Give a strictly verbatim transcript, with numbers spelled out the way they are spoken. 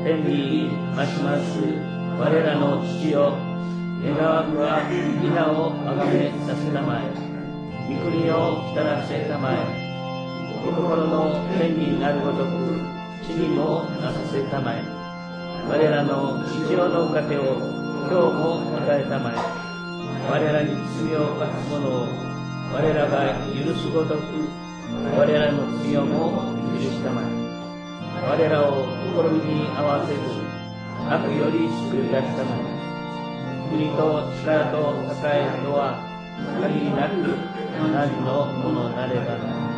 天にますます我らの父よ、願わくは皆をあがめさせたまえ、御国を来たらせたまえ、御心の天になるごとく地にもなさせたまえ。我らの日常の糧を今日も与えたまえ。我らに罪を犯す者を我らが許すごとく我らの罪をも許したまえ。我らを試みに合わせず悪より救い出したまえ。国と力と栄えとは限りなく何のものなればな。